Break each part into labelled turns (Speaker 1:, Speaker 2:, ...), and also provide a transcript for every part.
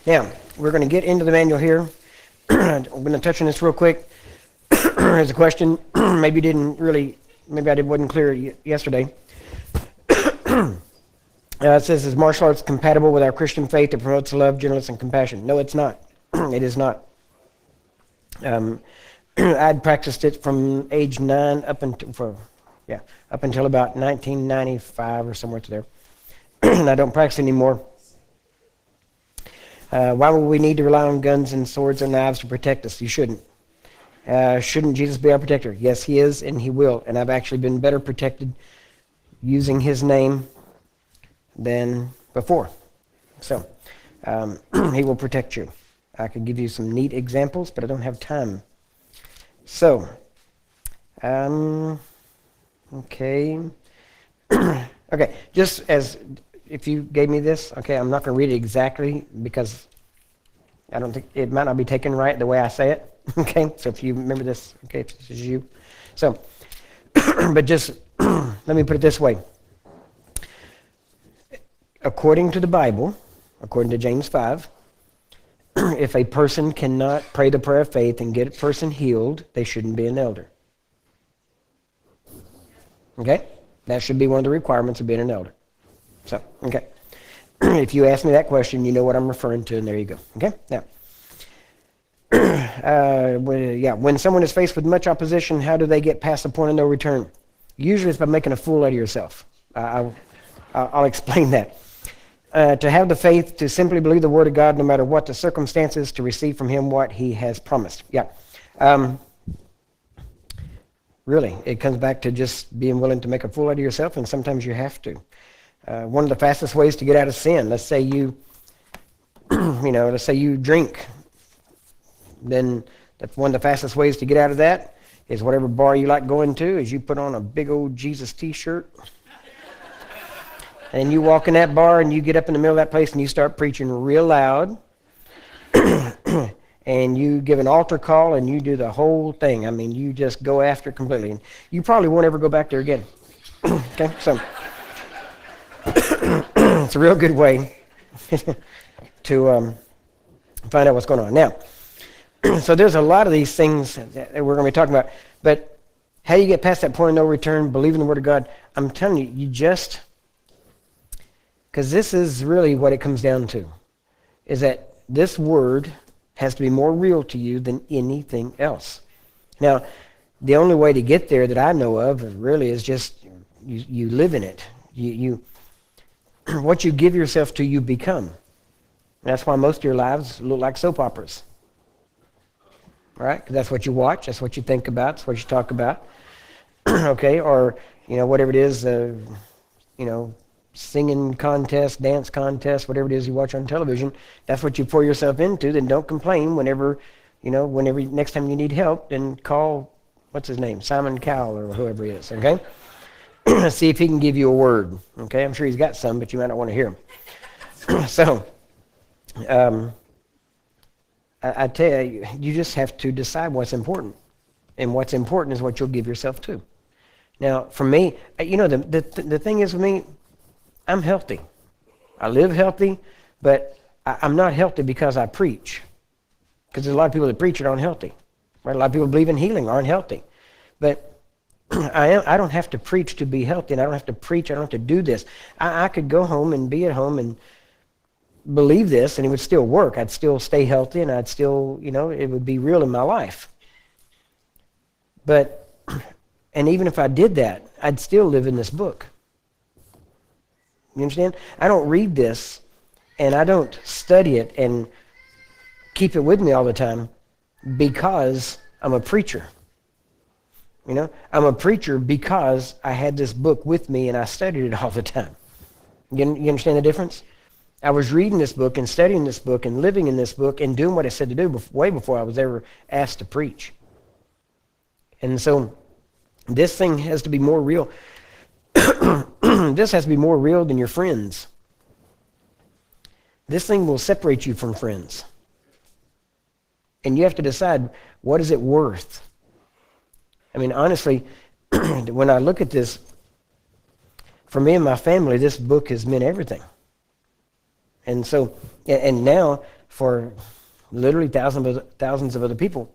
Speaker 1: Now, we're going to get into the manual here. I'm going to touch on this real quick. There's a question. Maybe I wasn't clear yesterday. It says, is martial arts compatible with our Christian faith that promotes love, gentleness, and compassion? No, it's not. It is not. I'd practiced it from age 9 up until about 1995 or somewhere to there. And I don't practice anymore. Why would we need to rely on guns and swords and knives to protect us? You shouldn't. Shouldn't Jesus be our protector? Yes, he is, and he will. And I've actually been better protected using his name than before. So, he will protect you. I could give you some neat examples, but I don't have time. So, okay. Okay, just as if you gave me this, okay, I'm not going to read it exactly because I don't think it might not be taken right the way I say it. Okay, so if you remember this, okay, if this is you. So, but just let me put it this way. According to the Bible, according to James 5, if a person cannot pray the prayer of faith and get a person healed, they shouldn't be an elder. Okay? That should be one of the requirements of being an elder. So, okay. If you ask me that question, you know what I'm referring to, and there you go. Okay? Now, when someone is faced with much opposition, how do they get past the point of no return? Usually it's by making a fool out of yourself. I'll explain that. To have the faith to simply believe the Word of God no matter what the circumstances, to receive from Him what He has promised. Yeah. Really, it comes back to just being willing to make a fool out of yourself, and sometimes you have to. One of the fastest ways to get out of sin, let's say you, let's say you drink, then that's one of the fastest ways to get out of that is whatever bar you like going to, is you put on a big old Jesus t-shirt, and you walk in that bar and you get up in the middle of that place and you start preaching real loud, and you give an altar call and you do the whole thing. I mean, you just go after it completely. And you probably won't ever go back there again. Okay, so it's a real good way to find out what's going on. Now, so there's a lot of these things that we're going to be talking about, but how do you get past that point of no return, believing the Word of God? I'm telling you, because this is really what it comes down to, is that this Word has to be more real to you than anything else. Now, the only way to get there that I know of really is just you live in it. You what you give yourself to, you become. That's why most of your lives look like soap operas. Right? Because that's what you watch, that's what you think about, that's what you talk about. Okay, or whatever it is, singing contest, dance contest, whatever it is you watch on television, that's what you pour yourself into. Then don't complain whenever next time you need help, then call, what's his name, Simon Cowell or whoever he is, okay? See if he can give you a word, okay? I'm sure he's got some, but you might not want to hear him. So, I tell you, you just have to decide what's important. And what's important is what you'll give yourself to. Now, for me, the thing is with me, I'm healthy. I live healthy, but I'm not healthy because I preach. Because there's a lot of people that preach that aren't healthy. Right? A lot of people believe in healing aren't healthy. But I don't have to preach to be healthy, and I don't have to preach, I don't have to do this. I could go home and be at home and believe this, and it would still work. I'd still stay healthy, and I'd still, it would be real in my life. And even if I did that, I'd still live in this book. You understand? I don't read this, and I don't study it and keep it with me all the time because I'm a preacher. I'm a preacher because I had this book with me and I studied it all the time. You understand the difference? I was reading this book and studying this book and living in this book and doing what I said to do way before I was ever asked to preach. And so this thing has to be more real. This has to be more real than your friends. This thing will separate you from friends. And you have to decide, what is it worth? I mean, honestly, when I look at this, for me and my family, this book has meant everything. And so, and now, for literally thousands of other people.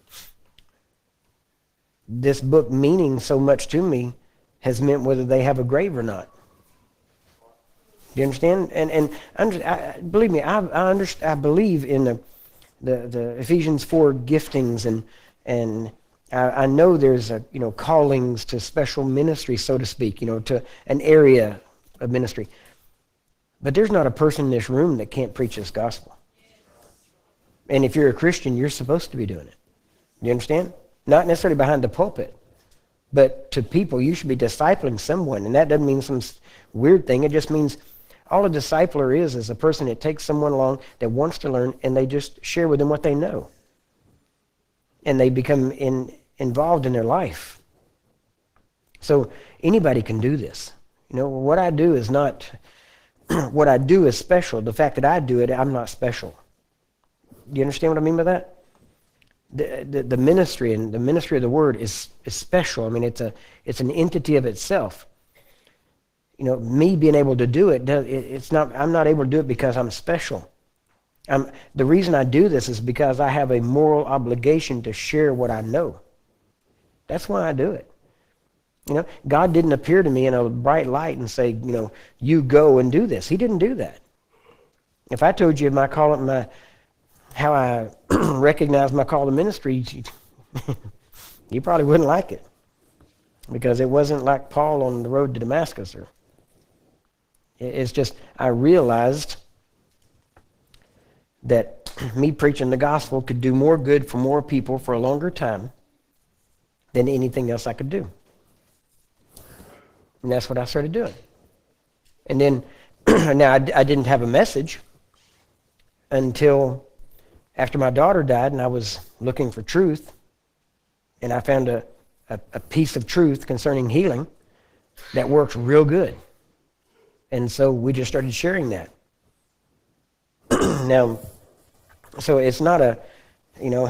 Speaker 1: This book meaning so much to me has meant whether they have a grave or not. Do you understand? And believe me, I believe in the Ephesians 4 giftings, and I know there's callings to special ministry, so to speak, to an area of ministry. But there's not a person in this room that can't preach this gospel. And if you're a Christian, you're supposed to be doing it. You understand? Not necessarily behind the pulpit, but to people, you should be discipling someone. And that doesn't mean some weird thing. It just means all a discipler is a person that takes someone along that wants to learn, and they just share with them what they know. And they become involved in their life. So anybody can do this. What I do is not, what I do is special. The fact that I do it, I'm not special. Do you understand what I mean by that? The ministry and the ministry of the word is special. I mean, it's an entity of itself. Me being able to do it, I'm not able to do it because I'm special. The reason I do this is because I have a moral obligation to share what I know. That's why I do it. God didn't appear to me in a bright light and say, you go and do this. He didn't do that. If I told you how I recognize my call to ministry, you probably wouldn't like it, because it wasn't like Paul on the road to Damascus. It's just, I realized that me preaching the gospel could do more good for more people for a longer time than anything else I could do. And that's what I started doing. And then, now I didn't have a message until after my daughter died, and I was looking for truth, and I found a piece of truth concerning healing that worked real good. And so we just started sharing that. Now, so it's not am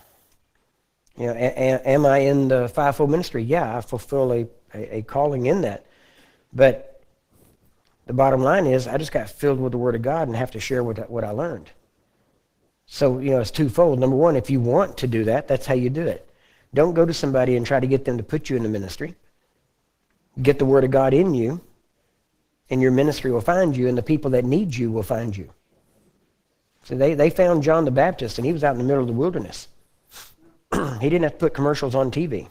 Speaker 1: I in the fivefold ministry? Yeah, I fulfill a calling in that. But the bottom line is, I just got filled with the Word of God and have to share what I learned. So, it's twofold. Number one, if you want to do that, that's how you do it. Don't go to somebody and try to get them to put you in the ministry. Get the Word of God in you, and your ministry will find you, and the people that need you will find you. So they found John the Baptist, and he was out in the middle of the wilderness. He didn't have to put commercials on TV.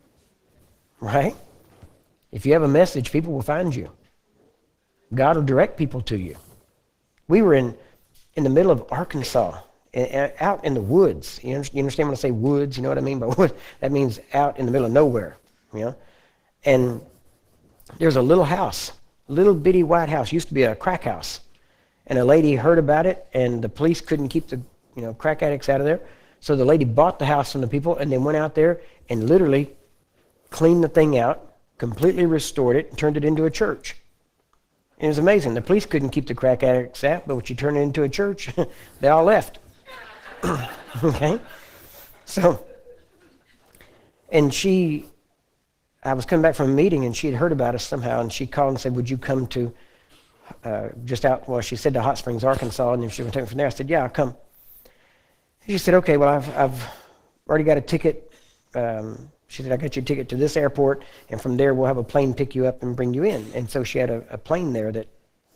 Speaker 1: Right? If you have a message, people will find you. God will direct people to you. We were in the middle of Arkansas, out in the woods. You understand when I say woods? You know what I mean by woods? That means out in the middle of nowhere. And there's a little house, little bitty white house, used to be a crack house. And a lady heard about it, and the police couldn't keep the crack addicts out of there. So the lady bought the house from the people, and then went out there and literally cleaned the thing out, completely restored it, and turned it into a church. And it was amazing. The police couldn't keep the crack addicts out, but when you turn it into a church, they all left. Okay? So, and I was coming back from a meeting, and she had heard about us somehow, and she called and said, would you come to she said to Hot Springs, Arkansas, and then she would take me from there. I said, yeah, I'll come. She said, okay, well, I've already got a ticket. She said, I got your ticket to this airport, and from there we'll have a plane pick you up and bring you in. And so she had a plane there that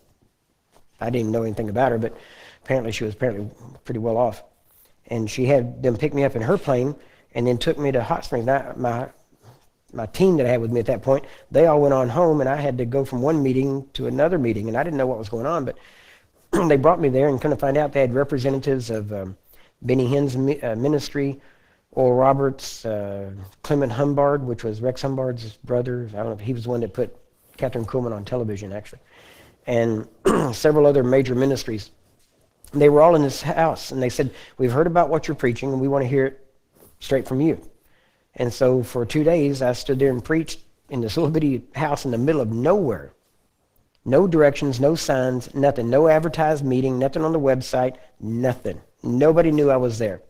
Speaker 1: I didn't even know anything about her, but apparently she was pretty well off. And she had them pick me up in her plane and then took me to Hot Springs. Now, my team that I had with me at that point, they all went on home, and I had to go from one meeting to another meeting, and I didn't know what was going on, but they brought me there, and kind of find out they had representatives of Benny Hinn's ministry, Oral Roberts, Clement Humbard, which was Rex Humbard's brother. I don't know if he was the one that put Catherine Kuhlman on television, actually, and several other major ministries. They were all in this house, and they said, we've heard about what you're preaching, and we want to hear it straight from you. And so for 2 days, I stood there and preached in this little bitty house in the middle of nowhere. No directions, no signs, nothing. No advertised meeting, nothing on the website, nothing. Nobody knew I was there.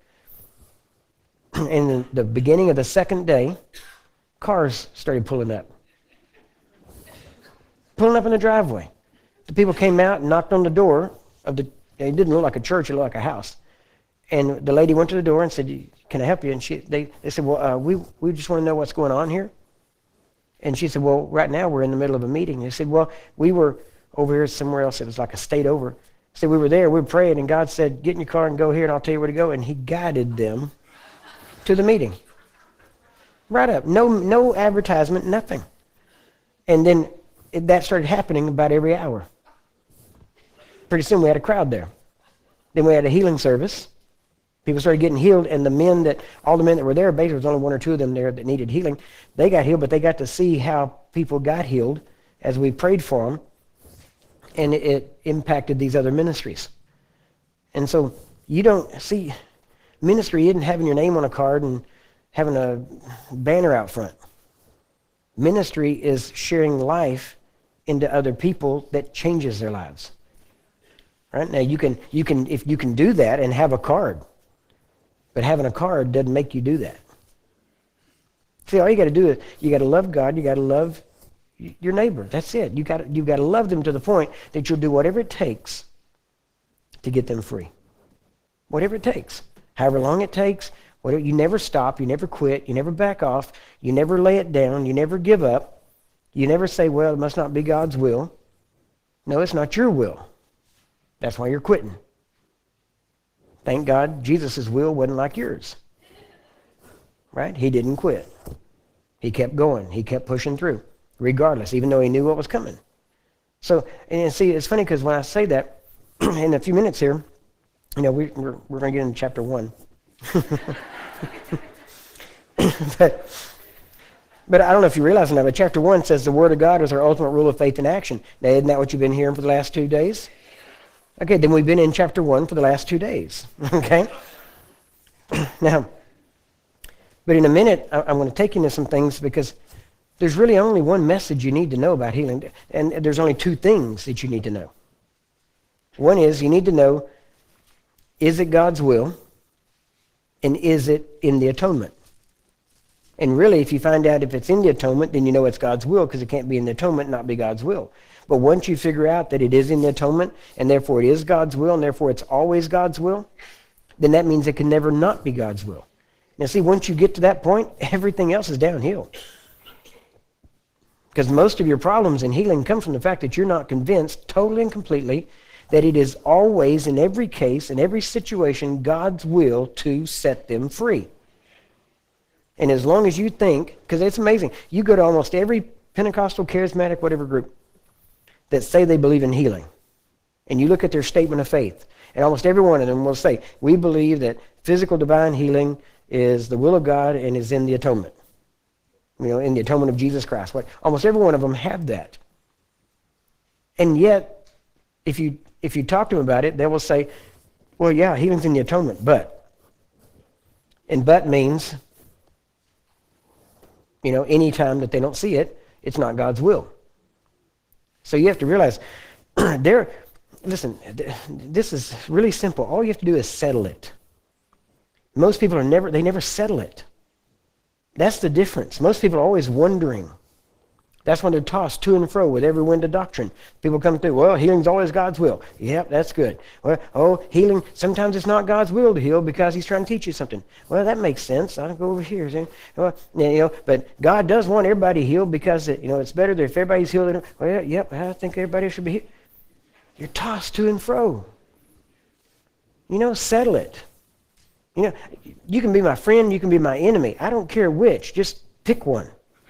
Speaker 1: In the beginning of the second day, cars started pulling up. Pulling up in the driveway. The people came out and knocked on the door It didn't look like a church, it looked like a house. And the lady went to the door and said, can I help you? And they said, well, we just want to know what's going on here. And she said, well, right now we're in the middle of a meeting. They said, well, we were over here somewhere else. It was like a state over. So we were there, we were praying, and God said, get in your car and go here, and I'll tell you where to go. And he guided them to the meeting. Right up. No advertisement, nothing. And then that started happening about every hour. Pretty soon we had a crowd there. Then we had a healing service. People started getting healed, and all the men that were there, basically there was only one or two of them there that needed healing. They got healed, but they got to see how people got healed as we prayed for them, and it impacted these other ministries. And so you don't see, ministry isn't having your name on a card and having a banner out front. Ministry is sharing life into other people that changes their lives. Right? Now you can if you can do that and have a card. But having a card doesn't make you do that. See, all you got to do is you got to love God, you got to love your neighbor. That's it. You've got to love them to the point that you'll do whatever it takes to get them free. Whatever it takes. However long it takes. You never stop, you never quit, you never back off, you never lay it down, you never give up. You never say, well, it must not be God's will. No, it's not your will. That's why you're quitting. Thank God Jesus' will wasn't like yours. Right? He didn't quit. He kept going. He kept pushing through, regardless, even though he knew what was coming. So, and see, it's funny because when I say that, in a few minutes here, we're going to get into chapter 1. But I don't know if you realize now, but chapter 1 says the Word of God is our ultimate rule of faith and action. Now, isn't that what you've been hearing for the last 2 days? Okay, then we've been in chapter 1 for the last 2 days. Okay? Now, but in a minute, I'm going to take you into some things because there's really only one message you need to know about healing. And there's only 2 things that you need to know. One is you need to know, is it God's will? And is it in the atonement? And really, if you find out if it's in the atonement, then you know it's God's will because it can't be in the atonement and not be God's will. But once you figure out that it is in the atonement, and therefore it is God's will, and therefore it's always God's will, then that means it can never not be God's will. Now see, once you get to that point, everything else is downhill. Because most of your problems in healing come from the fact that you're not convinced totally and completely that it is always, in every case, in every situation, God's will to set them free. And as long as you think, because it's amazing, you go to almost every Pentecostal, charismatic, whatever group, that say they believe in healing. And you look at their statement of faith, and almost every one of them will say, we believe that physical divine healing is the will of God and is in the atonement. In the atonement of Jesus Christ. Almost every one of them have that. And yet, if you talk to them about it, they will say, well, yeah, healing's in the atonement, but. And but means, any time that they don't see it, it's not God's will. So you have to realize, listen, this is really simple. All you have to do is settle it. Most people they never settle it. That's the difference. Most people are always wondering. That's when they're tossed to and fro with every wind of doctrine. People come through, well, healing's always God's will. Yep, that's good. Well, healing, sometimes it's not God's will to heal because he's trying to teach you something. Well, that makes sense. I'll go over here. See? Well, but God does want everybody healed because, it's better that if everybody's healed. Well, yep, I think everybody should be healed. You're tossed to and fro. Settle it. You can be my friend, you can be my enemy. I don't care which. Just pick one.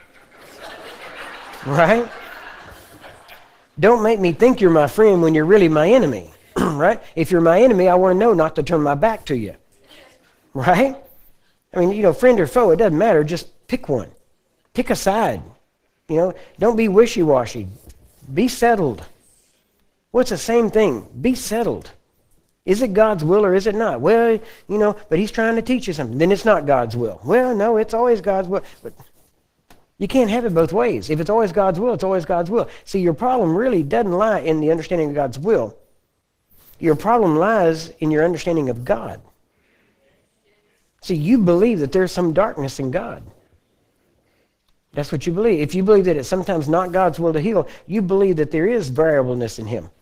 Speaker 1: Right? Don't make me think you're my friend when you're really my enemy. Right? If you're my enemy, I want to know not to turn my back to you. Right? Friend or foe, it doesn't matter. Just pick one. Pick a side. Don't be wishy-washy. Be settled. Well, it's the same thing. Be settled. Is it God's will or is it not? Well, but he's trying to teach you something. Then it's not God's will. Well, no, it's always God's will. But you can't have it both ways. If it's always God's will, it's always God's will. See, your problem really doesn't lie in the understanding of God's will. Your problem lies in your understanding of God. See, you believe that there's some darkness in God. That's what you believe. If you believe that it's sometimes not God's will to heal, you believe that there is variableness in him.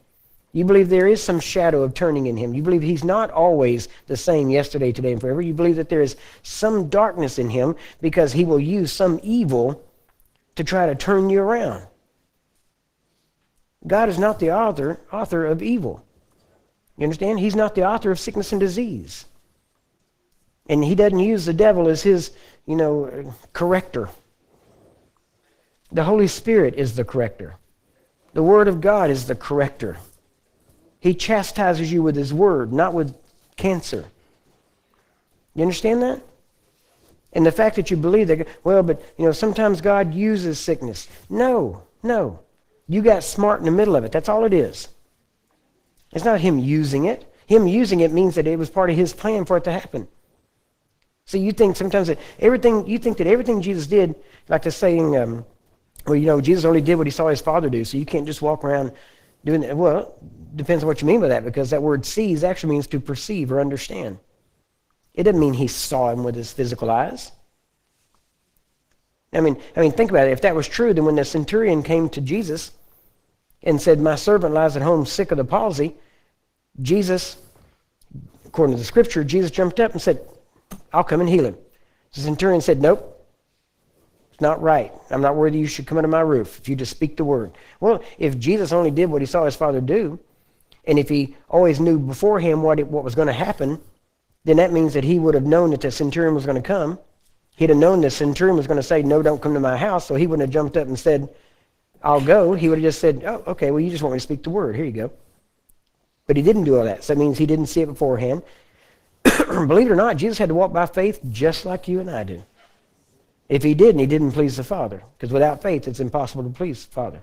Speaker 1: You believe there is some shadow of turning in him. You believe he's not always the same yesterday, today, and forever. You believe that there is some darkness in him because he will use some evil to try to turn you around. God is not the author of evil. You understand? He's not the author of sickness and disease. And he doesn't use the devil as his, corrector. The Holy Spirit is the corrector. The Word of God is the corrector. He chastises you with his word, not with cancer. You understand that? And the fact that you believe that, sometimes God uses sickness. No. You got smart in the middle of it. That's all it is. It's not him using it. Him using it means that it was part of his plan for it to happen. So you think sometimes that everything Jesus did, like the saying, Jesus only did what he saw his Father do, so you can't just walk around doing that. Well, depends on what you mean by that, because that word sees actually means to perceive or understand. It doesn't mean he saw him with his physical eyes. I mean, think about it. If that was true, then when the centurion came to Jesus and said, "My servant lies at home sick of the palsy," Jesus, according to the scripture, Jesus jumped up and said, "I'll come and heal him." The centurion said, "Nope. Not right. I'm not worthy you should come under my roof if you just speak the word." Well, if Jesus only did what he saw his Father do, and if he always knew beforehand what was going to happen, then that means that he would have known that the centurion was going to come. He'd have known the centurion was going to say, "No, don't come to my house," so he wouldn't have jumped up and said, "I'll go." He would have just said, "Oh, okay, well, you just want me to speak the word. Here you go." But he didn't do all that, so that means he didn't see it beforehand. Believe it or not, Jesus had to walk by faith just like you and I do. If he didn't, he didn't please the Father. Because without faith, it's impossible to please the Father.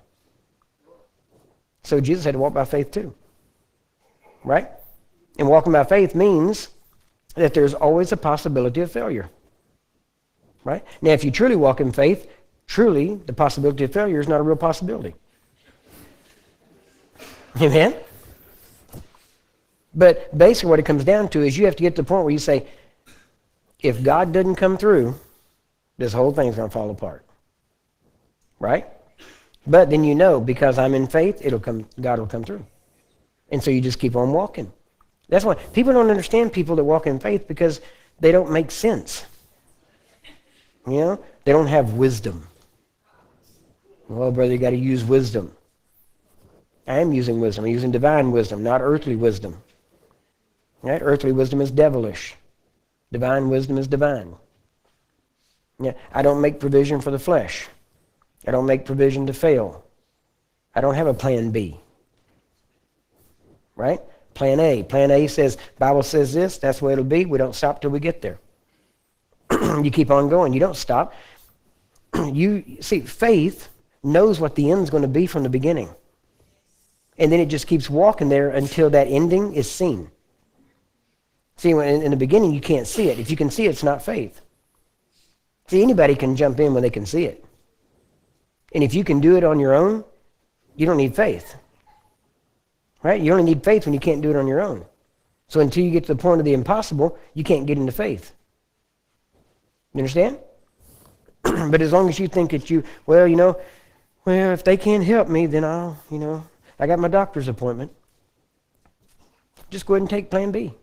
Speaker 1: So Jesus had to walk by faith too. Right? And walking by faith means that there's always a possibility of failure. Right? Now, if you truly walk in faith, truly, the possibility of failure is not a real possibility. Amen? But basically what it comes down to is you have to get to the point where you say, if God doesn't come through, this whole thing's going to fall apart. Right? But then because I'm in faith, God will come through. And so you just keep on walking. That's why people don't understand people that walk in faith, because they don't make sense. They don't have wisdom. Well, brother, you got to use wisdom. I am using wisdom. I'm using divine wisdom, not earthly wisdom. Right? Earthly wisdom is devilish. Divine wisdom is divine. Yeah, I don't make provision for the flesh. I don't make provision to fail. I don't have a plan B. Right? Plan A. Plan A says, Bible says this, that's the way it'll be. We don't stop till we get there. You keep on going. You don't stop. You see, faith knows what the end's going to be from the beginning. And then it just keeps walking there until that ending is seen. See, in the beginning, you can't see it. If you can see it, it's not faith. See, anybody can jump in when they can see it. And if you can do it on your own, you don't need faith. Right? You only need faith when you can't do it on your own. So until you get to the point of the impossible, you can't get into faith. You understand? But as long as you think that if they can't help me, then I got my doctor's appointment. Just go ahead and take plan B.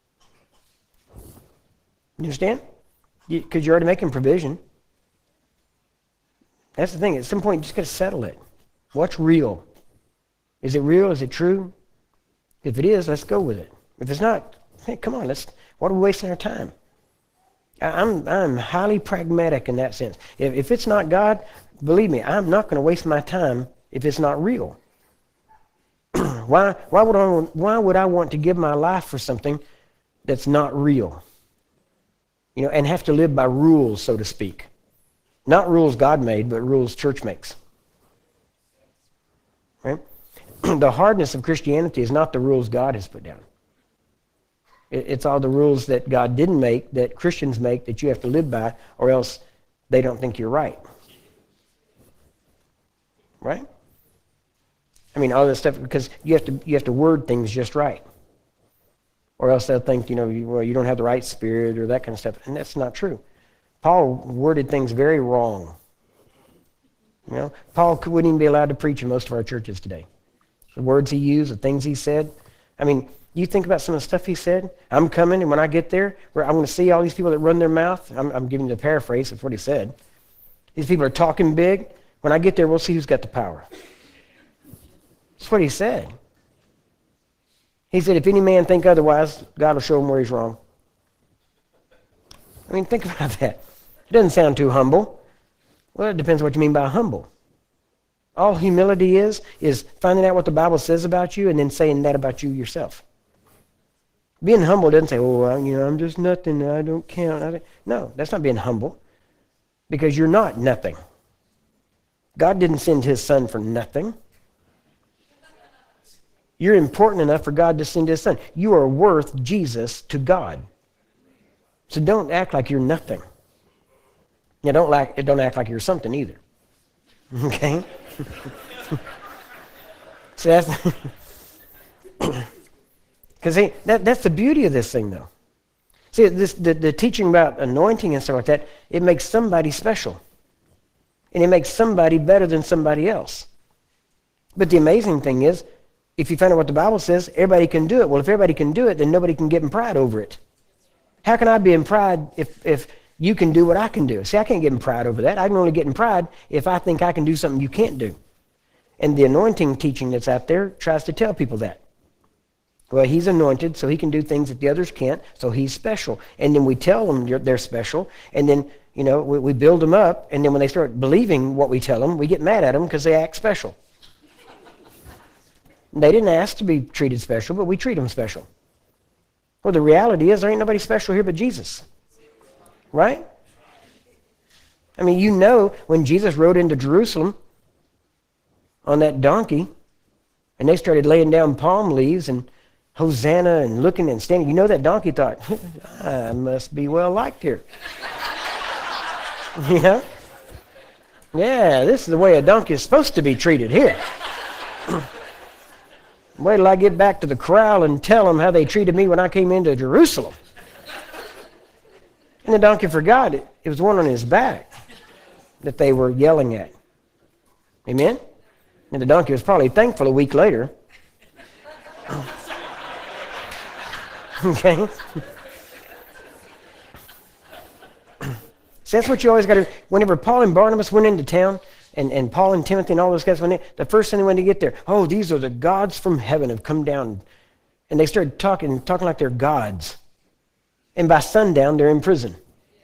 Speaker 1: You understand? Because you're already making provision. That's the thing. At some point, you just got to settle it. What's real? Is it real? Is it true? If it is, let's go with it. If it's not, hey, come on. What are we wasting our time? I'm highly pragmatic in that sense. If it's not God, believe me, I'm not going to waste my time if it's not real. Why would I want to give my life for something that's not real? And have to live by rules, so to speak. Not rules God made, but rules church makes. Right? The hardness of Christianity is not the rules God has put down. It's all the rules that God didn't make, that Christians make, that you have to live by, or else they don't think you're right. Right? All this stuff, because you have to word things just right. Or else they'll think, you don't have the right spirit or that kind of stuff. And that's not true. Paul worded things very wrong. Paul wouldn't even be allowed to preach in most of our churches today. The words he used, the things he said. I mean, you think about some of the stuff he said. I'm coming, and when I get there, I'm going to see all these people that run their mouth. I'm giving you the paraphrase of what he said. These people are talking big. When I get there, we'll see who's got the power. That's what he said. He said, if any man think otherwise, God will show him where he's wrong. I mean, think about that. It doesn't sound too humble. Well, it depends what you mean by humble. All humility is finding out what the Bible says about you and then saying that about you yourself. Being humble doesn't say, oh, I'm just nothing. I don't count. No, that's not being humble, because you're not nothing. God didn't send his son for nothing. You're important enough for God to send his son. You are worth Jesus to God. So don't act like you're nothing. Yeah, don't act like you're something either. Okay? So that's because that's the beauty of this thing, though. See, the teaching about anointing and stuff like that, it makes somebody special. And it makes somebody better than somebody else. But the amazing thing is, if you find out what the Bible says, everybody can do it. Well, if everybody can do it, then nobody can get in pride over it. How can I be in pride if you can do what I can do? See, I can't get in pride over that. I can only get in pride if I think I can do something you can't do. And the anointing teaching that's out there tries to tell people that. Well, he's anointed, so he can do things that the others can't, so he's special. And then we tell them they're special, and then, we build them up, and then when they start believing what we tell them, we get mad at them because they act special. They didn't ask to be treated special, but we treat them special. Well, the reality is there ain't nobody special here but Jesus. Right? I mean, when Jesus rode into Jerusalem on that donkey, and they started laying down palm leaves and Hosanna and looking and standing, that donkey thought, I must be well liked here. Yeah, this is the way a donkey is supposed to be treated here. Wait till I get back to the corral and tell them how they treated me when I came into Jerusalem. And the donkey forgot it. It was one on his back that they were yelling at. Amen? And the donkey was probably thankful a week later. Okay? So that's what you always got to do. Whenever Paul and Barnabas went into town, and Paul and Timothy and all those guys went in, the first thing they went to get there, these are the gods from heaven have come down. And they started talking like they're gods. And by sundown, they're in prison.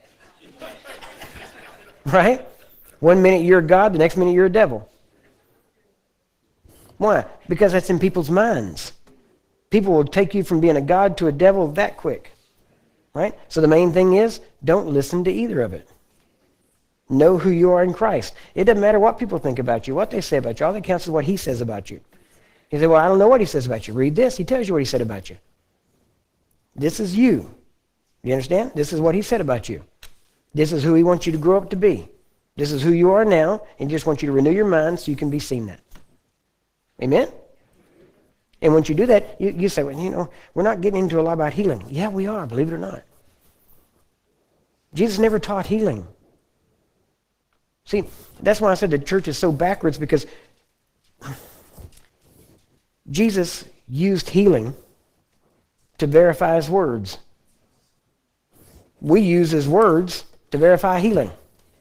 Speaker 1: Right? 1 minute you're God, the next minute you're a devil. Why? Because that's in people's minds. People will take you from being a god to a devil that quick. Right? So the main thing is, don't listen to either of it. Know who you are in Christ. It doesn't matter what people think about you, what they say about you. All that counts is what he says about you. You say, well, I don't know what he says about you. Read this. He tells you what he said about you. This is you. You understand? This is what he said about you. This is who he wants you to grow up to be. This is who you are now, and he just wants you to renew your mind so you can be seen that. Amen? And once you do that, you say, well, we're not getting into a lot about healing. Yeah, we are, believe it or not. Jesus never taught healing. See, that's why I said the church is so backwards, because Jesus used healing to verify his words. We use his words to verify healing.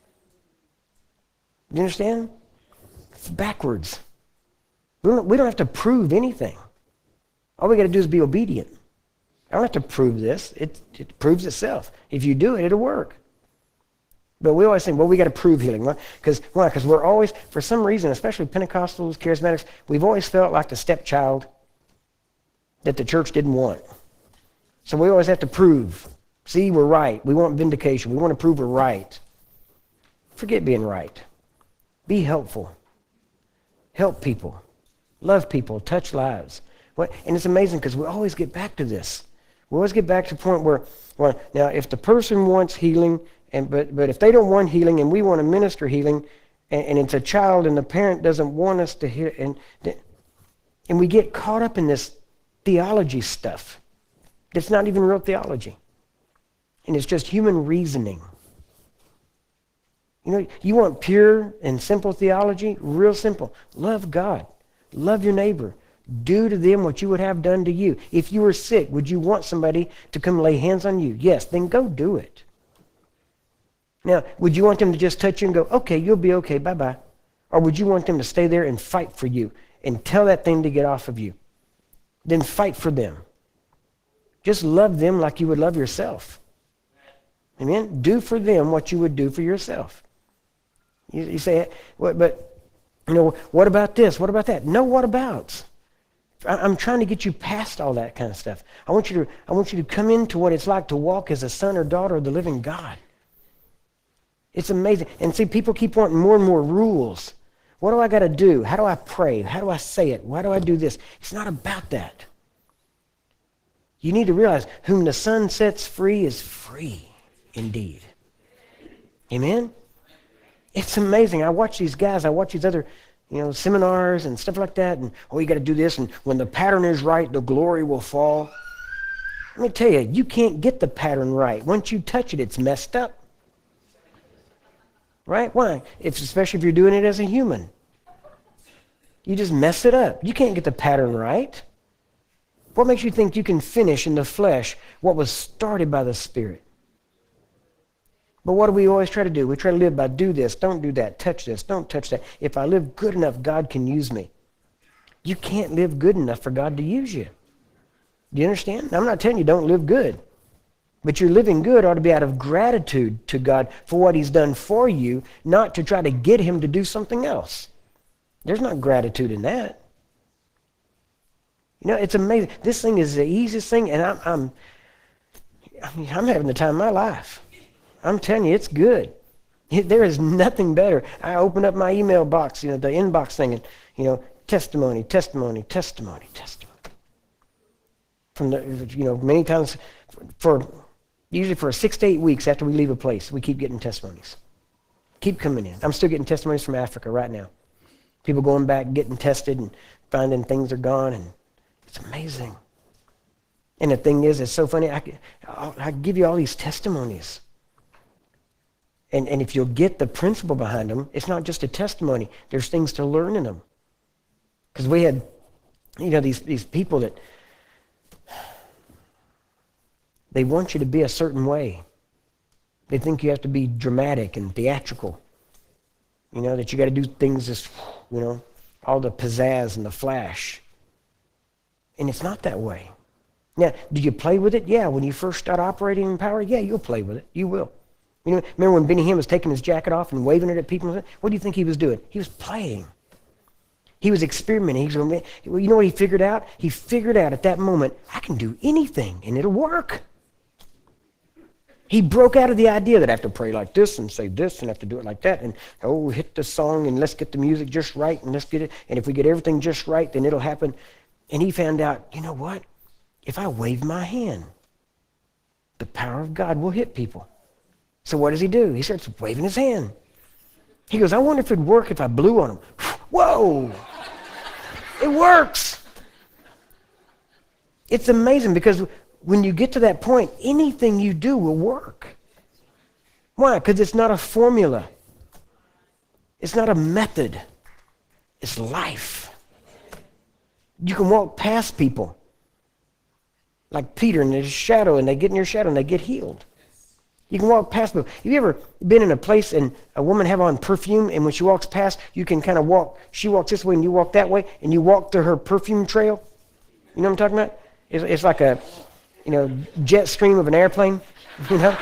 Speaker 1: You understand? It's backwards. We don't have to prove anything. All we got to do is be obedient. I don't have to prove this. It proves itself. If you do it, it'll work. But we always think, well, we got to prove healing. Why? Because we're always, for some reason, especially Pentecostals, Charismatics, we've always felt like the stepchild that the church didn't want. So we always have to prove. See, we're right. We want vindication. We want to prove we're right. Forget being right. Be helpful. Help people. Love people. Touch lives. And it's amazing because we always get back to this. We always get back to the point where, now if the person wants healing, but if they don't want healing and we want to minister healing, and it's a child and the parent doesn't want us to hear, and we get caught up in this theology stuff. It's not even real theology. And it's just human reasoning. You want pure and simple theology? Real simple. Love God. Love your neighbor. Do to them what you would have done to you. If you were sick, would you want somebody to come lay hands on you? Yes, then go do it. Now, would you want them to just touch you and go, okay, you'll be okay, bye-bye? Or would you want them to stay there and fight for you and tell that thing to get off of you? Then fight for them. Just love them like you would love yourself. Amen? Do for them what you would do for yourself. You say, but what about this? What about that? No what abouts. I'm trying to get you past all that kind of stuff. I want you to come into what it's like to walk as a son or daughter of the living God. It's amazing. And see, people keep wanting more and more rules. What do I got to do? How do I pray? How do I say it? Why do I do this? It's not about that. You need to realize whom the Son sets free is free indeed. Amen? It's amazing. I watch these guys. I watch these other seminars and stuff like that, and you got to do this, and when the pattern is right, the glory will fall. Let me tell you, you can't get the pattern right. Once you touch it, it's messed up. Right? Why? It's especially if you're doing it as a human. You just mess it up. You can't get the pattern right. What makes you think you can finish in the flesh what was started by the Spirit? But what do we always try to do? We try to live by do this, don't do that, touch this, don't touch that. If I live good enough, God can use me. You can't live good enough for God to use you. Do you understand? I'm not telling you don't live good. But your living good ought to be out of gratitude to God for what he's done for you, not to try to get him to do something else. There's not gratitude in that. It's amazing. This thing is the easiest thing, and I'm having the time of my life. I'm telling you, it's good. There is nothing better. I open up my email box, the inbox thing, and, testimony. From the, many times, usually for 6 to 8 weeks after we leave a place, we keep getting testimonies. Keep coming in. I'm still getting testimonies from Africa right now. People going back, getting tested, and finding things are gone, and it's amazing. And the thing is, it's so funny, I give you all these testimonies. And if you'll get the principle behind them, it's not just a testimony. There's things to learn in them. Because we had, these people that, they want you to be a certain way. They think you have to be dramatic and theatrical. That you got to do things just, all the pizzazz and the flash. And it's not that way. Now, do you play with it? Yeah, when you first start operating in power, yeah, you'll play with it. You will. Remember when Benny Hinn was taking his jacket off and waving it at people? What do you think he was doing? He was playing. He was experimenting. You know what he figured out? He figured out at that moment, I can do anything and it'll work. He broke out of the idea that I have to pray like this and say this and have to do it like that and hit the song and let's get the music just right and let's get it. And if we get everything just right, then it'll happen. And he found out, you know what? If I wave my hand, the power of God will hit people. So what does he do? He starts waving his hand. He goes, I wonder if it'd work if I blew on him. Whoa! It works! It's amazing because when you get to that point, anything you do will work. Why? Because it's not a formula. It's not a method. It's life. You can walk past people like Peter in his shadow, and they get in your shadow and they get healed. You can walk past people. Have you ever been in a place and a woman have on perfume, and when she walks past, you can kind of walk, she walks this way and you walk that way, and you walk through her perfume trail? You know what I'm talking about? It's like a, jet stream of an airplane, you know?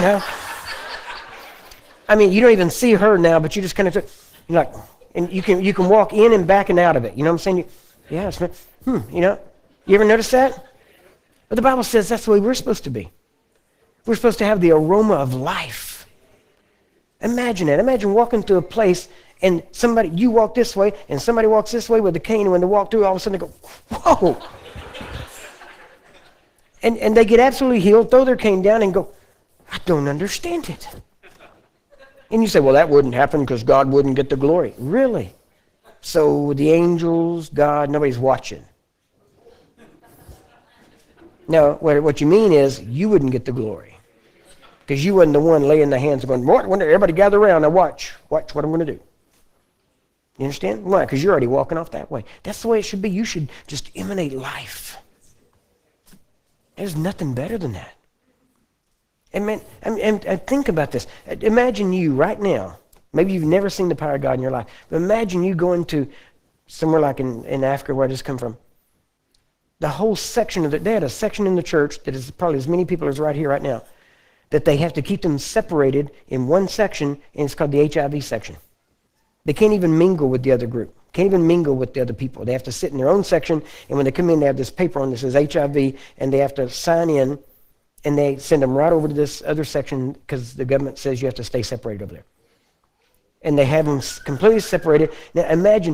Speaker 1: I mean, you don't even see her now, but you just kind of, and you can walk in and back and out of it. You know what I'm saying? You ever notice that? But the Bible says that's the way we're supposed to be. We're supposed to have the aroma of life. Imagine it. Imagine walking through a place and you walk this way and somebody walks this way with a cane, and when they walk through, all of a sudden they go, whoa. And they get absolutely healed, throw their cane down and go, I don't understand it. And you say, well, that wouldn't happen because God wouldn't get the glory. Really? So the angels, God, nobody's watching. No, what you mean is you wouldn't get the glory. Because you wasn't the one laying the hands and going, what? Everybody gather around, now watch what I'm going to do. You understand? Why? Because you're already walking off that way. That's the way it should be. You should just emanate life. There's nothing better than that. And man, and think about this. Imagine you right now. Maybe you've never seen the power of God in your life. But imagine you going to somewhere like in Africa where I just come from. The whole section of they had a section in the church that is probably as many people as right here right now, that they have to keep them separated in one section, and it's called the HIV section. They can't even mingle with the other group. Can't even mingle with the other people. They have to sit in their own section, and when they come in, they have this paper on that says HIV, and they have to sign in, and they send them right over to this other section because the government says you have to stay separated over there. And they have them completely separated. Now imagine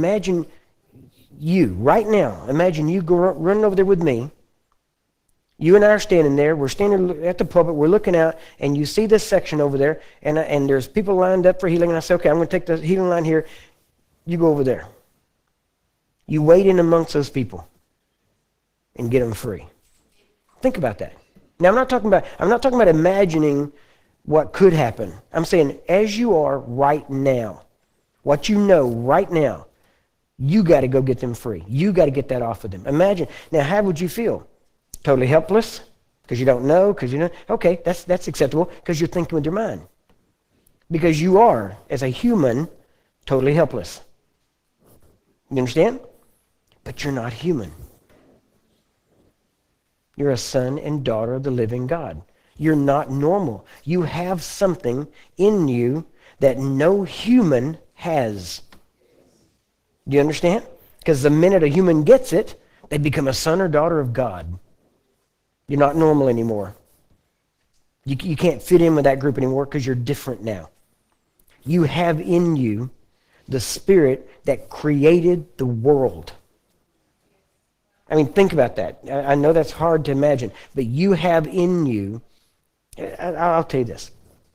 Speaker 1: you, right now, imagine you running over there with me. You and I are standing there. We're standing at the pulpit. We're looking out, and you see this section over there, and there's people lined up for healing. And I say, okay, I'm going to take the healing line here. You go over there. You wade in amongst those people and get them free. Think about that. Now, I'm not talking about imagining what could happen. I'm saying as you are right now, what you know right now, you got to go get them free. You got to get that off of them. Imagine. Now, how would you feel? Totally helpless? Because you don't know? Because you know? Okay, that's acceptable because you're thinking with your mind. Because you are, as a human, totally helpless. You understand? But you're not human. You're a son and daughter of the living God. You're not normal. You have something in you that no human has. Do you understand? Because the minute a human gets it, they become a son or daughter of God. You're not normal anymore. You can't fit in with that group anymore because you're different now. You have in you the spirit that created the world. I mean, think about that. I know that's hard to imagine, but you have in you, I'll tell you this.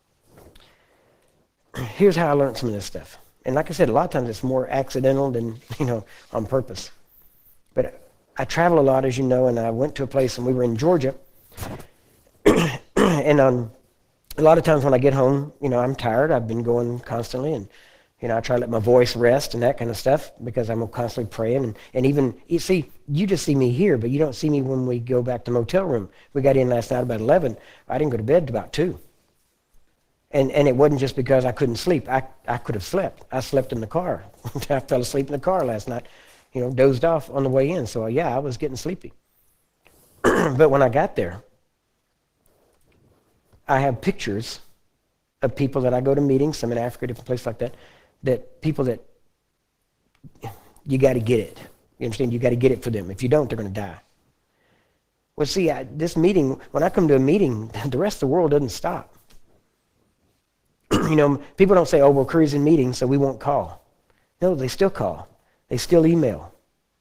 Speaker 1: Here's how I learned some of this stuff. And like I said, a lot of times it's more accidental than, on purpose. But I travel a lot, as you know, and I went to a place, and we were in Georgia. And a lot of times when I get home, I'm tired. I've been going constantly, and I try to let my voice rest and that kind of stuff because I'm constantly praying. And even, you just see me here, but you don't see me when we go back to the motel room. We got in last night about 11. I didn't go to bed till about 2. And it wasn't just because I couldn't sleep. I could have slept. I slept in the car. I fell asleep in the car last night, dozed off on the way in. So, yeah, I was getting sleepy. But when I got there, I have pictures of people that I go to meetings, some in Africa, different places like that, that people that you got to get it. You understand? You got to get it for them. If you don't, they're going to die. Well, see, this meeting, when I come to a meeting, the rest of the world doesn't stop. People don't say, oh, well, Curry's in meetings, so we won't call. No, they still call. They still email.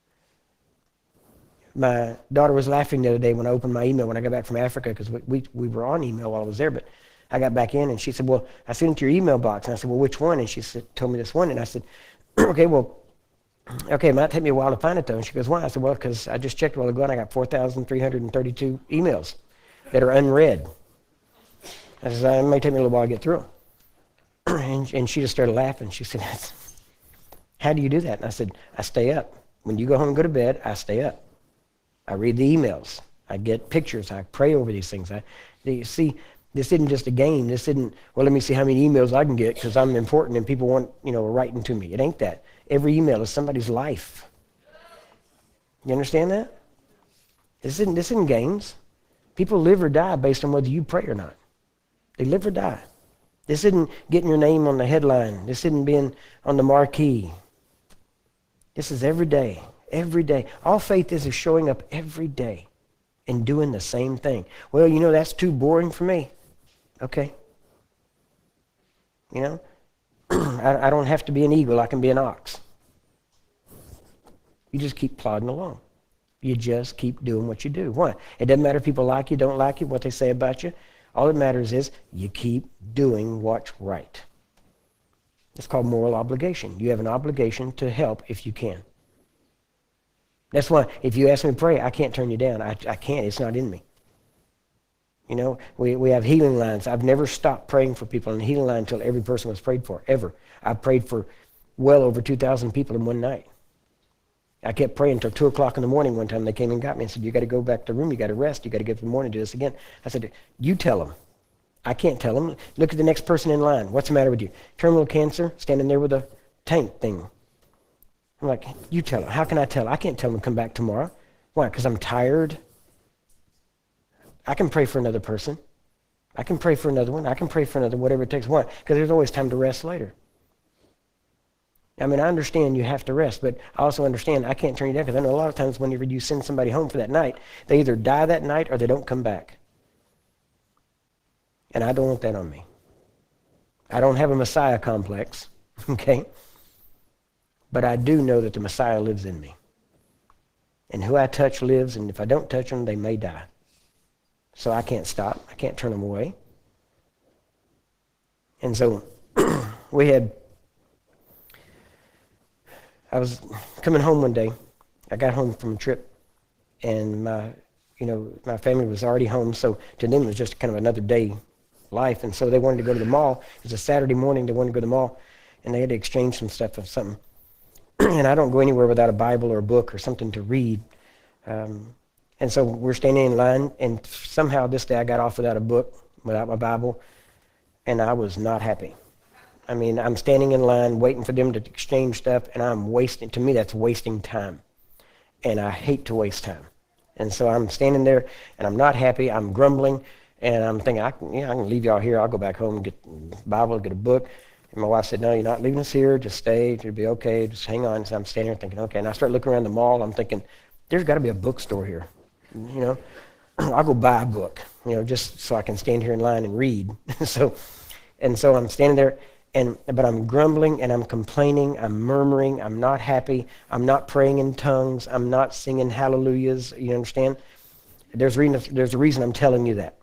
Speaker 1: My daughter was laughing the other day when I opened my email when I got back from Africa because we were on email while I was there, but I got back in and she said, well, I sent it to your email box. And I said, well, which one? And she told me this one. And I said, okay, it might take me a while to find it though. And she goes, why? I said, well, because I just checked a while ago and I got 4,332 emails that are unread. I said, it may take me a little while to get through them. And she just started laughing. She said, how do you do that? And I said, I stay up. When you go home and go to bed, I stay up. I read the emails. I get pictures. I pray over these things. See, this isn't just a game. This isn't, well, let me see how many emails I can get because I'm important and people want, writing to me. It ain't that. Every email is somebody's life. You understand that? This isn't games. People live or die based on whether you pray or not. They live or die. This isn't getting your name on the headline. This isn't being on the marquee. This is every day. Every day. All faith is showing up every day and doing the same thing. Well, that's too boring for me. Okay. I don't have to be an eagle. I can be an ox. You just keep plodding along. You just keep doing what you do. Why? It doesn't matter if people like you, don't like you, what they say about you. All that matters is you keep doing what's right. It's called moral obligation. You have an obligation to help if you can. That's why if you ask me to pray, I can't turn you down. I can't. It's not in me. We have healing lines. I've never stopped praying for people on the healing line until every person was prayed for, ever. I prayed for well over 2,000 people in one night. I kept praying until 2 o'clock in the morning one time. They came and got me and said, you got to go back to the room. You got to rest. You got to get up in the morning and do this again. I said, you tell them. I can't tell them. Look at the next person in line. What's the matter with you? Terminal cancer, standing there with a tank thing. I'm like, you tell them. How can I tell? I can't tell them to come back tomorrow. Why? Because I'm tired? I can pray for another person. I can pray for another one. I can pray for another, whatever it takes. Why? Because there's always time to rest later. I mean, I understand you have to rest, but I also understand I can't turn you down, because I know a lot of times whenever you send somebody home for that night, they either die that night or they don't come back. And I don't want that on me. I don't have a Messiah complex, okay? But I do know that the Messiah lives in me. And who I touch lives, and if I don't touch them, they may die. So I can't stop. I can't turn them away. And so I was coming home one day. I got home from a trip, and my family was already home, so to them it was just kind of another day life. And so they wanted to go to the mall. It was a Saturday morning. They wanted to go to the mall, and they had to exchange some stuff of something. And I don't go anywhere without a Bible or a book or something to read. And so we're standing in line, and somehow this day I got off without a book, without my Bible, and I was not happy. I mean, I'm standing in line waiting for them to exchange stuff, and I'm wasting, to me that's wasting time. And I hate to waste time. And so I'm standing there, and I'm not happy, I'm grumbling, and I'm thinking, I can leave y'all here, I'll go back home and get the Bible, get a book. And my wife said, no, you're not leaving us here, just stay, it'll be okay, just hang on. So I'm standing here thinking, okay, and I start looking around the mall, I'm thinking, there's got to be a bookstore here, I'll go buy a book, just so I can stand here in line and read. So I'm standing there, but I'm grumbling and I'm complaining, I'm murmuring, I'm not happy, I'm not praying in tongues, I'm not singing hallelujahs, you understand? There's a reason I'm telling you that.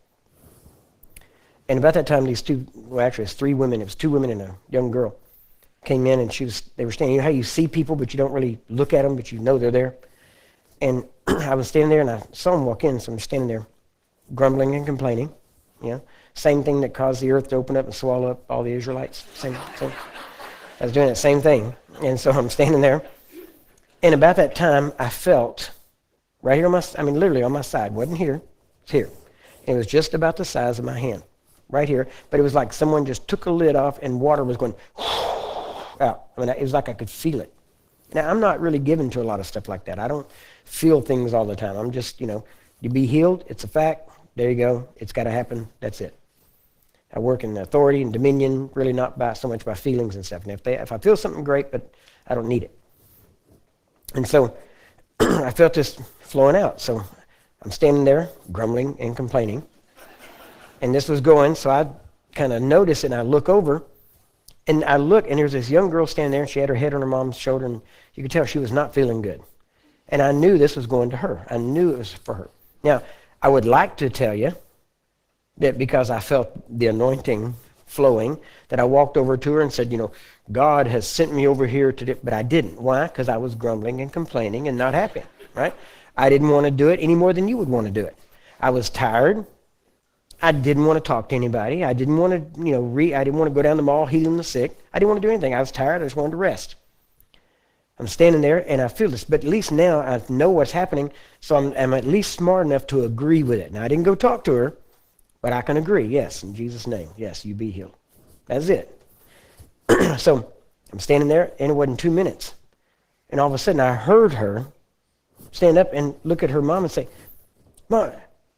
Speaker 1: And about that time, it's 3 women, it was 2 women and a young girl, came in, and they were standing, how you see people, but you don't really look at them, but you know they're there. And I was standing there, and I saw them walk in, so I'm standing there grumbling and complaining, Same thing that caused the earth to open up and swallow up all the Israelites. Same. I was doing that same thing. And so I'm standing there. And about that time, I felt right here literally on my side. Wasn't here. It's here. And it was just about the size of my hand. Right here. But it was like someone just took a lid off and water was going out. It was like I could feel it. Now, I'm not really given to a lot of stuff like that. I don't feel things all the time. I'm just, you be healed. It's a fact. There you go. It's got to happen. That's it. I work in authority and dominion, really not so much by feelings and stuff. And if I feel something, great, but I don't need it. And so I felt this flowing out. So I'm standing there, grumbling and complaining. And this was going, so I kind of notice it, and I look over, and there's this young girl standing there, and she had her head on her mom's shoulder, and you could tell she was not feeling good. And I knew this was going to her. I knew it was for her. Now, I would like to tell you that because I felt the anointing flowing, that I walked over to her and said, God has sent me over here to do, but I didn't. Why? Because I was grumbling and complaining and not happy, right? I didn't want to do it any more than you would want to do it. I was tired. I didn't want to talk to anybody. I didn't want to, I didn't want to go down the mall healing the sick. I didn't want to do anything. I was tired. I just wanted to rest. I'm standing there, and I feel this, but at least now I know what's happening, so I'm at least smart enough to agree with it. Now, I didn't go talk to her, but I can agree, yes, in Jesus' name, yes, you be healed. That's it. So I'm standing there, and it wasn't 2 minutes. And all of a sudden, I heard her stand up and look at her mom and say, Mom,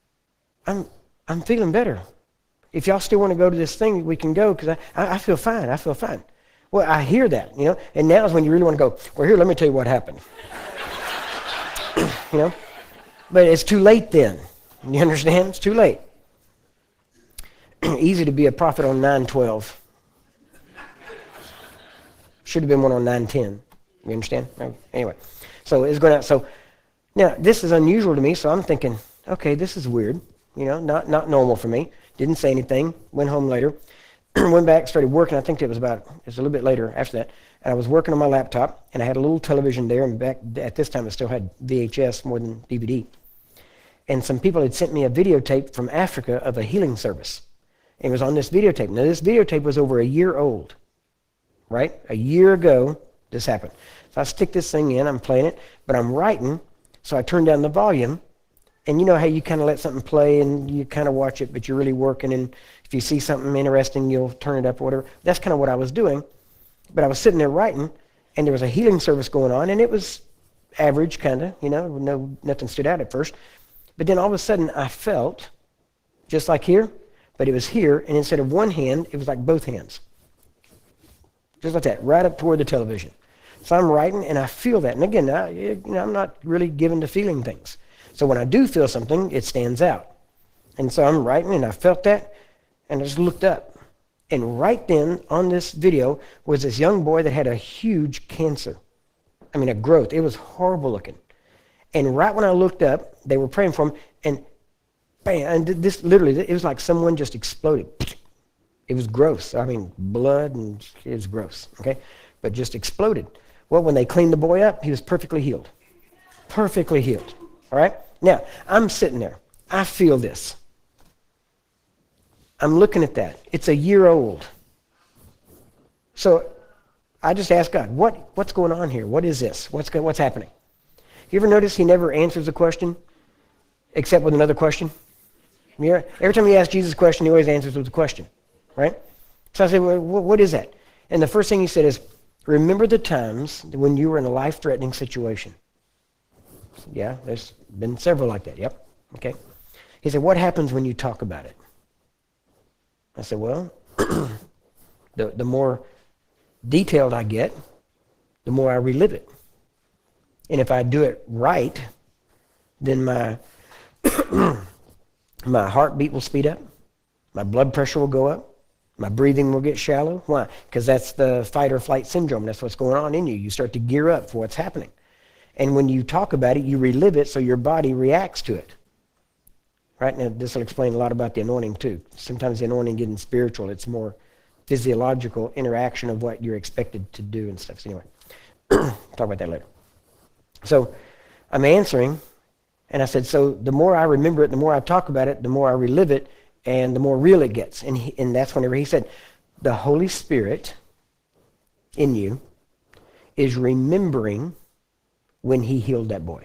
Speaker 1: I'm feeling better. If y'all still want to go to this thing, we can go, because I feel fine. I feel fine. Well, I hear that, and now is when you really want to go, well, here, let me tell you what happened. But it's too late then. You understand? It's too late. Easy to be a prophet on 9:12. Should have been one on 9:10. You understand? Anyway, so it's going out. So now this is unusual to me, so I'm thinking, okay, this is weird. Not normal for me. Didn't say anything. Went home later. Went back, started working. I think it was a little bit later after that. And I was working on my laptop, and I had a little television there. And back at this time, I still had VHS more than DVD. And some people had sent me a videotape from Africa of a healing service. It was on this videotape. Now, this videotape was over a year old. right? A year ago, this happened. So I stick this thing in, I'm playing it, but I'm writing, so I turn down the volume, and you know how you kind of let something play and you kind of watch it, but you're really working, and if you see something interesting, you'll turn it up or whatever. That's kind of what I was doing, but I was sitting there writing, and there was a healing service going on, and it was average, kind of, nothing stood out at first. But then all of a sudden, I felt, just like here, but it was here, and instead of one hand, it was like both hands. Just like that, right up toward the television. So I'm writing, and I feel that. And again, I'm not really given to feeling things. So when I do feel something, it stands out. And so I'm writing, and I felt that, and I just looked up. And right then, on this video, was this young boy that had a huge cancer. I mean, a growth. It was horrible looking. And right when I looked up, they were praying for him, and bam, and this literally, it was like someone just exploded. It was gross. I mean, blood, and it was gross, okay? But just exploded. Well, when they cleaned the boy up, he was perfectly healed. Perfectly healed, all right? Now, I'm sitting there. I feel this. I'm looking at that. It's a year old. So I just asked God, what's going on here? What is this? What's happening? You ever notice he never answers a question except with another question? Every time you ask Jesus a question, he always answers with a question, right? So I said, well, what is that? And the first thing he said is, remember the times when you were in a life-threatening situation. Yeah, there's been several like that. Yep. Okay. He said, what happens when you talk about it? I said, well, the more detailed I get, the more I relive it. And if I do it right, then my my heartbeat will speed up, my blood pressure will go up, my breathing will get shallow. Why? Because that's the fight or flight syndrome. That's what's going on in you. You start to gear up for what's happening. And when you talk about it, you relive it so your body reacts to it. Right? Now, this will explain a lot about the anointing, too. Sometimes the anointing getting spiritual. It's more physiological interaction of what you're expected to do and stuff. So anyway, talk about that later. So I'm answering, and I said, so the more I remember it, the more I talk about it, the more I relive it, and the more real it gets. And that's whenever he said, the Holy Spirit in you is remembering when he healed that boy.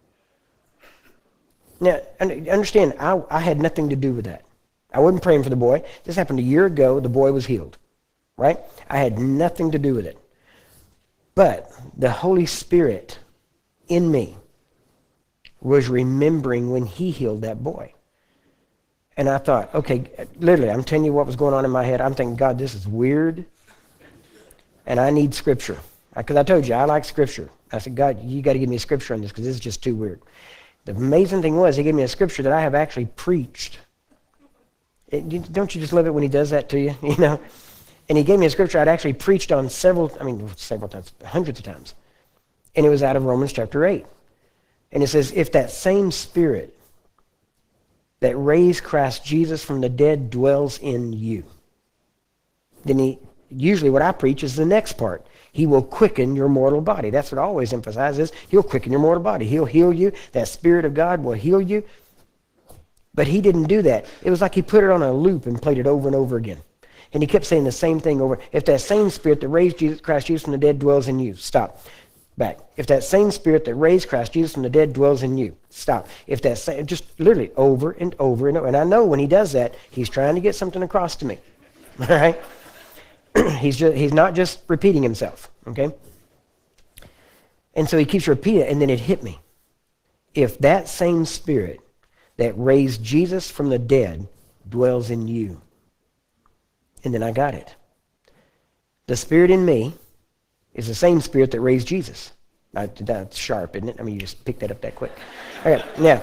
Speaker 1: Now, understand, I had nothing to do with that. I wasn't praying for the boy. This happened a year ago. The boy was healed, right? I had nothing to do with it. But the Holy Spirit in me was remembering when he healed that boy. And I thought, okay, literally, I'm telling you what was going on in my head. I'm thinking, God, this is weird, and I need Scripture. Because I told you, I like Scripture. I said, God, you got to give me a Scripture on this because this is just too weird. The amazing thing was he gave me a Scripture that I have actually preached. Don't you just love it when he does that to you? And he gave me a Scripture I'd actually preached on several times, hundreds of times. And it was out of Romans chapter 8. And it says, if that same Spirit that raised Christ Jesus from the dead dwells in you, then usually what I preach is the next part. He will quicken your mortal body. That's what I always emphasize is he'll quicken your mortal body. He'll heal you. That Spirit of God will heal you. But he didn't do that. It was like he put it on a loop and played it over and over again. And he kept saying the same thing over. If that same Spirit that raised Christ Jesus from the dead dwells in you, stop. Back. If that same Spirit that raised Christ Jesus from the dead dwells in you, stop. If that same, just literally over and over and over. And I know when he does that, he's trying to get something across to me. All right? He's not just repeating himself, okay? And so he keeps repeating it, and then it hit me. If that same Spirit that raised Jesus from the dead dwells in you, and then I got it. The Spirit in me is the same Spirit that raised Jesus. That's sharp, isn't it? I mean, you just picked that up that quick. Okay, now,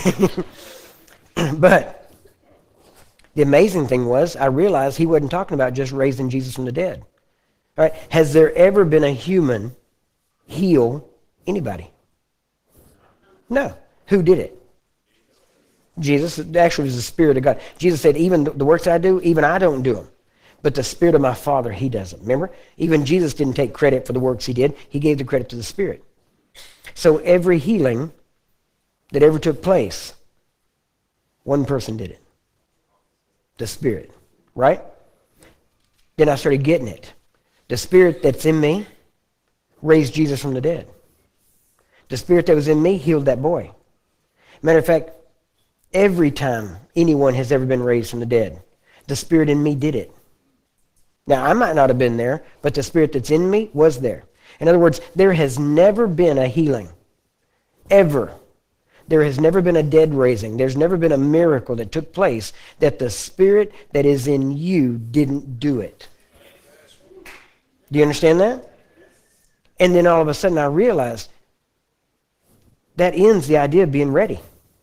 Speaker 1: but the amazing thing was, I realized he wasn't talking about just raising Jesus from the dead. All right? Has there ever been a human heal anybody? No. Who did it? Jesus. Actually, it was the Spirit of God. Jesus said, even the works I do, even I don't do them. But the Spirit of my Father, he does them. Remember? Even Jesus didn't take credit for the works he did. He gave the credit to the Spirit. So every healing that ever took place, one person did it. The Spirit, right? Then I started getting it. The Spirit that's in me raised Jesus from the dead. The Spirit that was in me healed that boy. Matter of fact, every time anyone has ever been raised from the dead, the Spirit in me did it. Now, I might not have been there, but the Spirit that's in me was there. In other words, there has never been a healing, ever. There has never been a dead raising. There's never been a miracle that took place that the Spirit that is in you didn't do it. Do you understand that? And then all of a sudden I realized that ends the idea of being ready.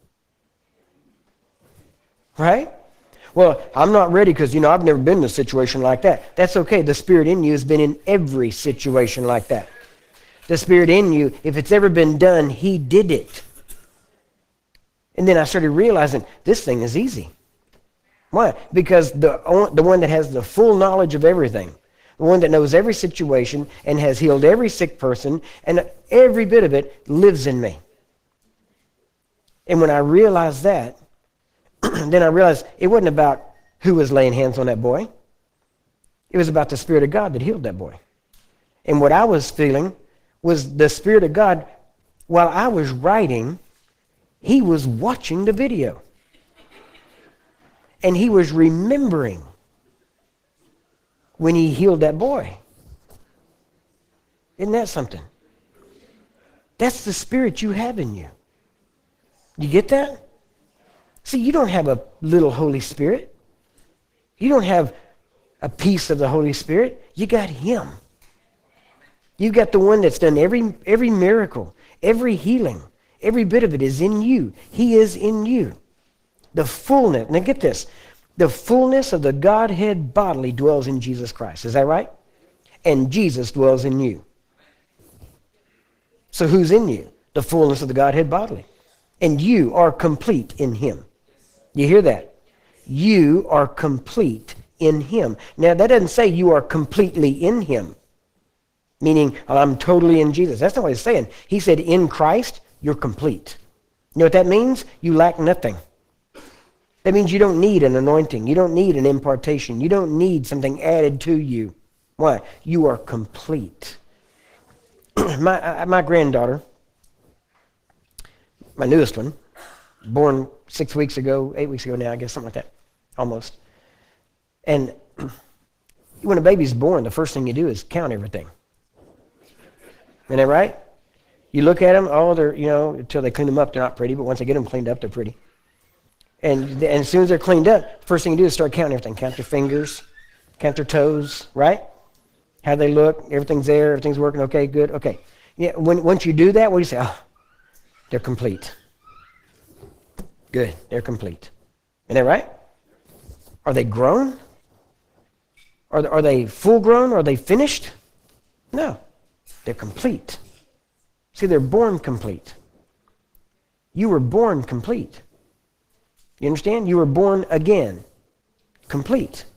Speaker 1: Right? Well, I'm not ready because, I've never been in a situation like that. That's okay. The Spirit in you has been in every situation like that. The Spirit in you, if it's ever been done, He did it. And then I started realizing this thing is easy. Why? Because the one that has the full knowledge of everything, the one that knows every situation and has healed every sick person, and every bit of it lives in me. And when I realized that, then I realized it wasn't about who was laying hands on that boy. It was about the Spirit of God that healed that boy. And what I was feeling was the Spirit of God, while I was writing, He was watching the video. And He was remembering when He healed that boy. Isn't that something? That's the Spirit you have in you. You get that? See, you don't have a little Holy Spirit. You don't have a piece of the Holy Spirit. You got Him. You got the one that's done every miracle, every healing. Every bit of it is in you. He is in you. The fullness, now get this, the fullness of the Godhead bodily dwells in Jesus Christ. Is that right? And Jesus dwells in you. So who's in you? The fullness of the Godhead bodily. And you are complete in Him. You hear that? You are complete in Him. Now, that doesn't say you are completely in Him, meaning I'm totally in Jesus. That's not what He's saying. He said in Christ, you're complete. You know what that means? You lack nothing. That means you don't need an anointing. You don't need an impartation. You don't need something added to you. Why? You are complete. My granddaughter, my newest one, born 8 weeks ago now, I guess, something like that, almost. And when a baby's born, the first thing you do is count everything. Isn't that right? You look at them, they're, until they clean them up, they're not pretty, but once they get them cleaned up, they're pretty. And as soon as they're cleaned up, first thing you do is start counting everything. Count their fingers, count their toes, right? How they look, everything's there, everything's working okay, good, okay. Yeah, once you do that, what do you say? Oh, they're complete. Good, they're complete. Isn't that right? Are they grown? Are they full grown? Are they finished? No, they're complete. See, they're born complete. You were born complete. You understand? You were born again. Complete.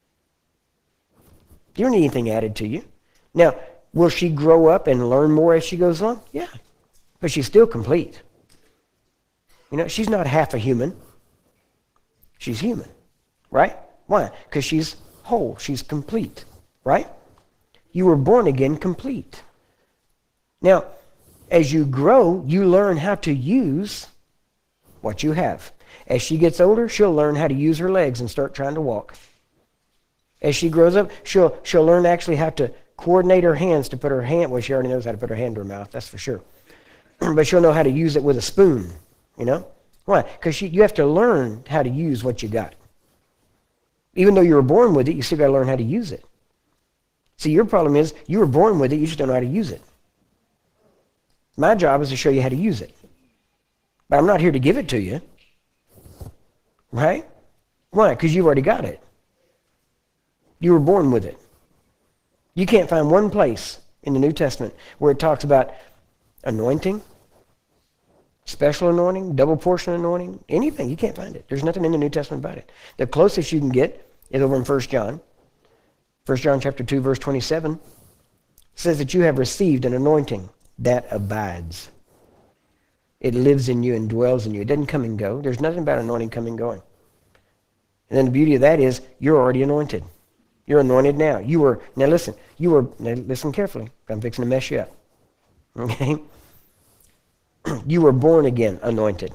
Speaker 1: You don't need anything added to you. Now, will she grow up and learn more as she goes on? Yeah. But she's still complete. She's not half a human. She's human. Right? Why? Because she's whole. She's complete. Right? You were born again complete. Now, as you grow, you learn how to use what you have. As she gets older, she'll learn how to use her legs and start trying to walk. As she grows up, she'll learn actually how to coordinate her hands to put her hand, well, she already knows how to put her hand to her mouth, that's for sure. But she'll know how to use it with a spoon, Why? Because you have to learn how to use what you got. Even though you were born with it, you still got to learn how to use it. See, your problem is you were born with it, you just don't know how to use it. My job is to show you how to use it. But I'm not here to give it to you. Right? Why? Because you've already got it. You were born with it. You can't find one place in the New Testament where it talks about anointing, special anointing, double portion anointing, anything. You can't find it. There's nothing in the New Testament about it. The closest you can get is over in 1 John. 1 John chapter 2, verse 27 says that you have received an anointing that abides. It lives in you and dwells in you. It doesn't come and go. There's nothing about anointing coming and going. And then the beauty of that is you're already anointed. You're anointed now. Now listen carefully. I'm fixing to mess you up. Okay? You were born again anointed.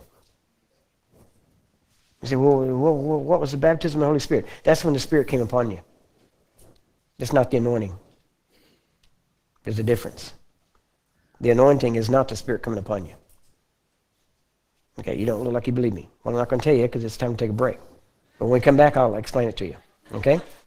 Speaker 1: You say, well, what was the baptism of the Holy Spirit? That's when the Spirit came upon you. It's not the anointing. There's a difference. The anointing is not the Spirit coming upon you. Okay, you don't look like you believe me. Well, I'm not going to tell you because it's time to take a break. But when we come back, I'll explain it to you. Okay?